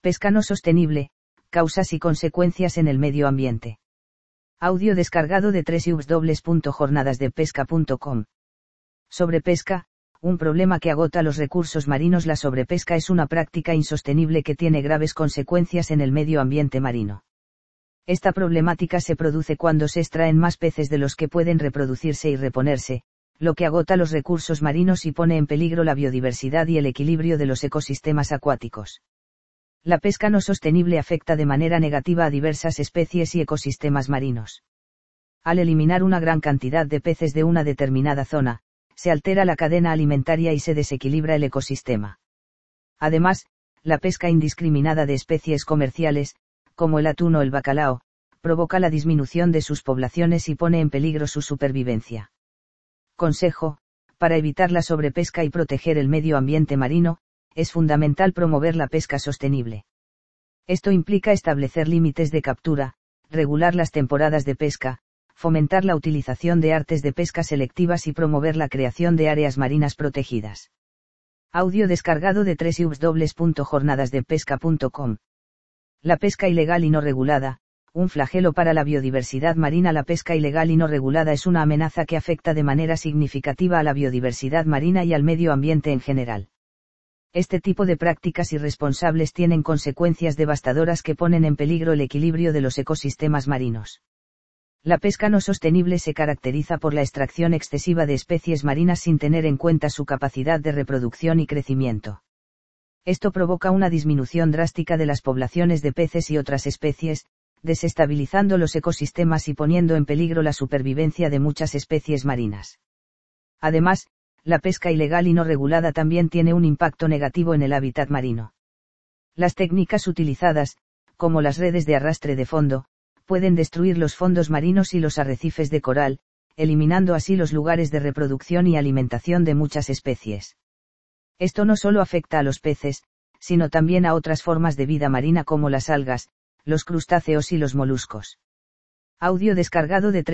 Pesca no sostenible, causas y consecuencias en el medio ambiente. Audio descargado de www.jornadasdepesca.com. Sobrepesca, un problema que agota los recursos marinos. La sobrepesca es una práctica insostenible que tiene graves consecuencias en el medio ambiente marino. Esta problemática se produce cuando se extraen más peces de los que pueden reproducirse y reponerse, lo que agota los recursos marinos y pone en peligro la biodiversidad y el equilibrio de los ecosistemas acuáticos. La pesca no sostenible afecta de manera negativa a diversas especies y ecosistemas marinos. Al eliminar una gran cantidad de peces de una determinada zona, se altera la cadena alimentaria y se desequilibra el ecosistema. Además, la pesca indiscriminada de especies comerciales, como el atún o el bacalao, provoca la disminución de sus poblaciones y pone en peligro su supervivencia. Consejo: para evitar la sobrepesca y proteger el medio ambiente marino, es fundamental promover la pesca sostenible. Esto implica establecer límites de captura, regular las temporadas de pesca, fomentar la utilización de artes de pesca selectivas y promover la creación de áreas marinas protegidas. Audio descargado de www.jornadasdepesca.com. La pesca ilegal y no regulada, un flagelo para la biodiversidad marina. La pesca ilegal y no regulada es una amenaza que afecta de manera significativa a la biodiversidad marina y al medio ambiente en general. Este tipo de prácticas irresponsables tienen consecuencias devastadoras que ponen en peligro el equilibrio de los ecosistemas marinos. La pesca no sostenible se caracteriza por la extracción excesiva de especies marinas sin tener en cuenta su capacidad de reproducción y crecimiento. Esto provoca una disminución drástica de las poblaciones de peces y otras especies, desestabilizando los ecosistemas y poniendo en peligro la supervivencia de muchas especies marinas. Además, la pesca ilegal y no regulada también tiene un impacto negativo en el hábitat marino. Las técnicas utilizadas, como las redes de arrastre de fondo, pueden destruir los fondos marinos y los arrecifes de coral, eliminando así los lugares de reproducción y alimentación de muchas especies. Esto no solo afecta a los peces, sino también a otras formas de vida marina como las algas, los crustáceos y los moluscos. Audio descargado de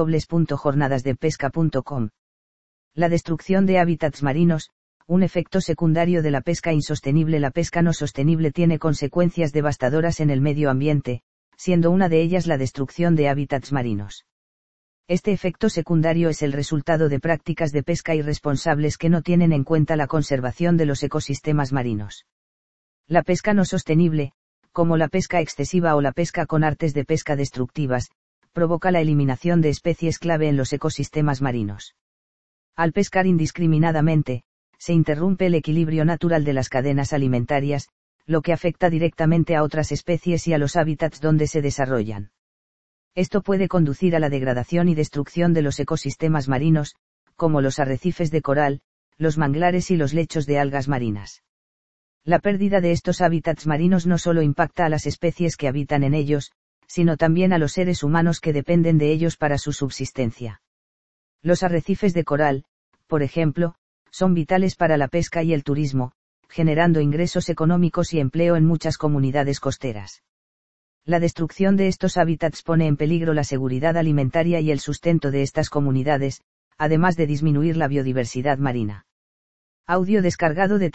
www.jornadasdepesca.com. La destrucción de hábitats marinos, un efecto secundario de la pesca insostenible. La pesca no sostenible tiene consecuencias devastadoras en el medio ambiente, siendo una de ellas la destrucción de hábitats marinos. Este efecto secundario es el resultado de prácticas de pesca irresponsables que no tienen en cuenta la conservación de los ecosistemas marinos. La pesca no sostenible, como la pesca excesiva o la pesca con artes de pesca destructivas, provoca la eliminación de especies clave en los ecosistemas marinos. Al pescar indiscriminadamente, se interrumpe el equilibrio natural de las cadenas alimentarias, lo que afecta directamente a otras especies y a los hábitats donde se desarrollan. Esto puede conducir a la degradación y destrucción de los ecosistemas marinos, como los arrecifes de coral, los manglares y los lechos de algas marinas. La pérdida de estos hábitats marinos no solo impacta a las especies que habitan en ellos, sino también a los seres humanos que dependen de ellos para su subsistencia. Los arrecifes de coral, por ejemplo, son vitales para la pesca y el turismo, generando ingresos económicos y empleo en muchas comunidades costeras. La destrucción de estos hábitats pone en peligro la seguridad alimentaria y el sustento de estas comunidades, además de disminuir la biodiversidad marina. Audio descargado de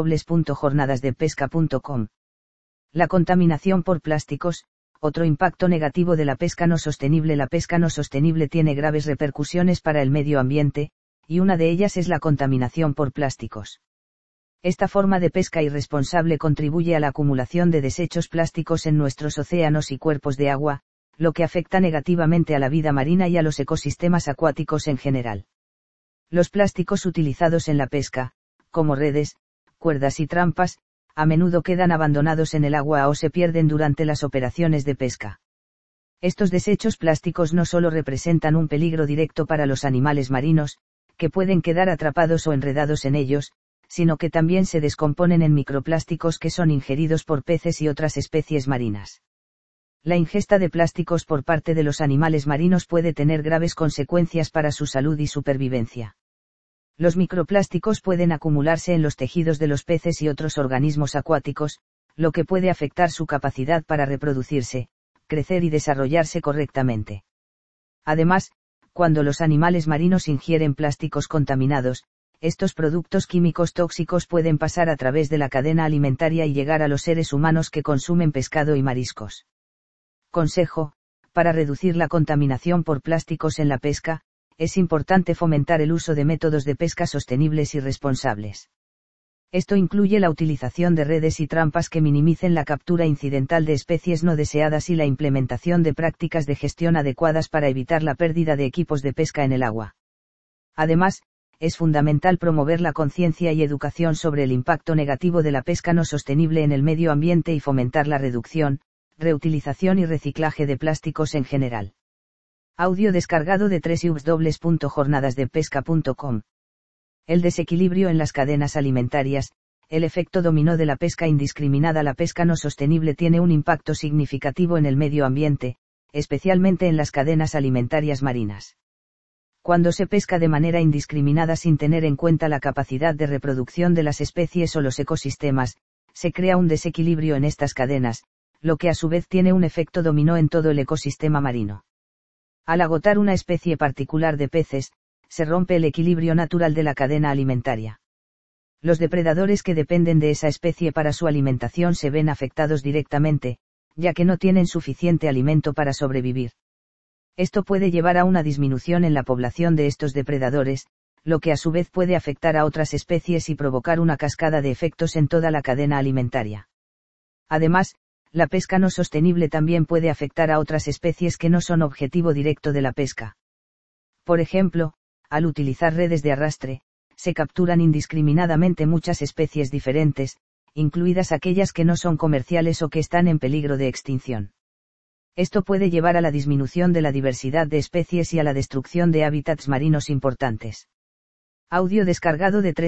www.jornadasdepesca.com. La contaminación por plásticos, otro impacto negativo de la pesca no sostenible. La pesca no sostenible tiene graves repercusiones para el medio ambiente, y una de ellas es la contaminación por plásticos. Esta forma de pesca irresponsable contribuye a la acumulación de desechos plásticos en nuestros océanos y cuerpos de agua, lo que afecta negativamente a la vida marina y a los ecosistemas acuáticos en general. Los plásticos utilizados en la pesca, como redes, cuerdas y trampas, a menudo quedan abandonados en el agua o se pierden durante las operaciones de pesca. Estos desechos plásticos no solo representan un peligro directo para los animales marinos, que pueden quedar atrapados o enredados en ellos, sino que también se descomponen en microplásticos que son ingeridos por peces y otras especies marinas. La ingesta de plásticos por parte de los animales marinos puede tener graves consecuencias para su salud y supervivencia. Los microplásticos pueden acumularse en los tejidos de los peces y otros organismos acuáticos, lo que puede afectar su capacidad para reproducirse, crecer y desarrollarse correctamente. Además, cuando los animales marinos ingieren plásticos contaminados, estos productos químicos tóxicos pueden pasar a través de la cadena alimentaria y llegar a los seres humanos que consumen pescado y mariscos. Consejo: para reducir la contaminación por plásticos en la pesca, es importante fomentar el uso de métodos de pesca sostenibles y responsables. Esto incluye la utilización de redes y trampas que minimicen la captura incidental de especies no deseadas y la implementación de prácticas de gestión adecuadas para evitar la pérdida de equipos de pesca en el agua. Además, es fundamental promover la conciencia y educación sobre el impacto negativo de la pesca no sostenible en el medio ambiente y fomentar la reducción, reutilización y reciclaje de plásticos en general. Audio descargado de www.jornadasdepesca.com. El desequilibrio en las cadenas alimentarias, el efecto dominó de la pesca indiscriminada. La pesca no sostenible tiene un impacto significativo en el medio ambiente, especialmente en las cadenas alimentarias marinas. Cuando se pesca de manera indiscriminada sin tener en cuenta la capacidad de reproducción de las especies o los ecosistemas, se crea un desequilibrio en estas cadenas, lo que a su vez tiene un efecto dominó en todo el ecosistema marino. Al agotar una especie particular de peces, se rompe el equilibrio natural de la cadena alimentaria. Los depredadores que dependen de esa especie para su alimentación se ven afectados directamente, ya que no tienen suficiente alimento para sobrevivir. Esto puede llevar a una disminución en la población de estos depredadores, lo que a su vez puede afectar a otras especies y provocar una cascada de efectos en toda la cadena alimentaria. Además, la pesca no sostenible también puede afectar a otras especies que no son objetivo directo de la pesca. Por ejemplo, al utilizar redes de arrastre, se capturan indiscriminadamente muchas especies diferentes, incluidas aquellas que no son comerciales o que están en peligro de extinción. Esto puede llevar a la disminución de la diversidad de especies y a la destrucción de hábitats marinos importantes. Audio descargado de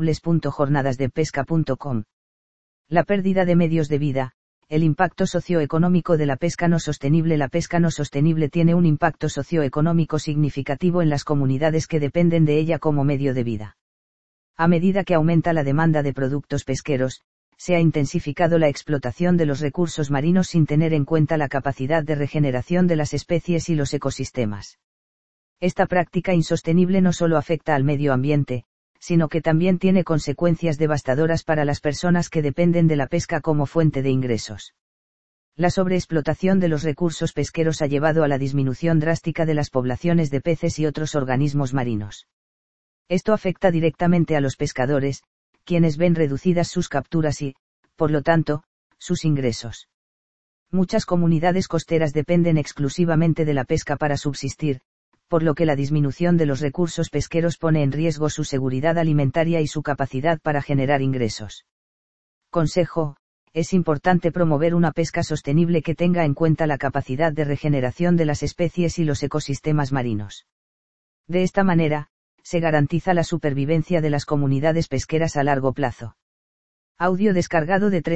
www.jornadasdepesca.com. La pérdida de medios de vida, el impacto socioeconómico de la pesca no sostenible. La pesca no sostenible tiene un impacto socioeconómico significativo en las comunidades que dependen de ella como medio de vida. A medida que aumenta la demanda de productos pesqueros, se ha intensificado la explotación de los recursos marinos sin tener en cuenta la capacidad de regeneración de las especies y los ecosistemas. Esta práctica insostenible no solo afecta al medio ambiente, sino que también tiene consecuencias devastadoras para las personas que dependen de la pesca como fuente de ingresos. La sobreexplotación de los recursos pesqueros ha llevado a la disminución drástica de las poblaciones de peces y otros organismos marinos. Esto afecta directamente a los pescadores, quienes ven reducidas sus capturas y, por lo tanto, sus ingresos. Muchas comunidades costeras dependen exclusivamente de la pesca para subsistir, por lo que la disminución de los recursos pesqueros pone en riesgo su seguridad alimentaria y su capacidad para generar ingresos. Consejo: es importante promover una pesca sostenible que tenga en cuenta la capacidad de regeneración de las especies y los ecosistemas marinos. De esta manera, se garantiza la supervivencia de las comunidades pesqueras a largo plazo. Audio descargado de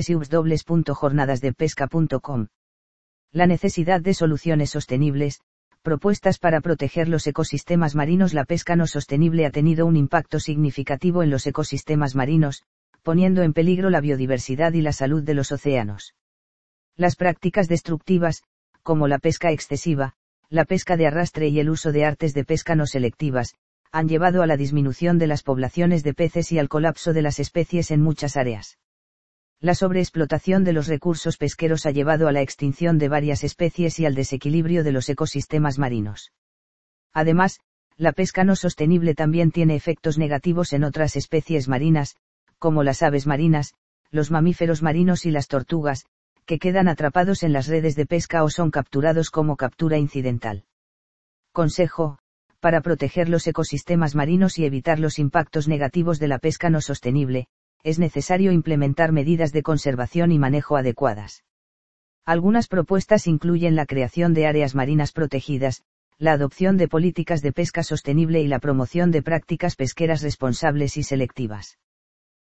www.jornadasdepesca.com. La necesidad de soluciones sostenibles, propuestas para proteger los ecosistemas marinos. La pesca no sostenible ha tenido un impacto significativo en los ecosistemas marinos, poniendo en peligro la biodiversidad y la salud de los océanos. Las prácticas destructivas, como la pesca excesiva, la pesca de arrastre y el uso de artes de pesca no selectivas, han llevado a la disminución de las poblaciones de peces y al colapso de las especies en muchas áreas. La sobreexplotación de los recursos pesqueros ha llevado a la extinción de varias especies y al desequilibrio de los ecosistemas marinos. Además, la pesca no sostenible también tiene efectos negativos en otras especies marinas, como las aves marinas, los mamíferos marinos y las tortugas, que quedan atrapados en las redes de pesca o son capturados como captura incidental. Consejo: para proteger los ecosistemas marinos y evitar los impactos negativos de la pesca no sostenible, es necesario implementar medidas de conservación y manejo adecuadas. Algunas propuestas incluyen la creación de áreas marinas protegidas, la adopción de políticas de pesca sostenible y la promoción de prácticas pesqueras responsables y selectivas.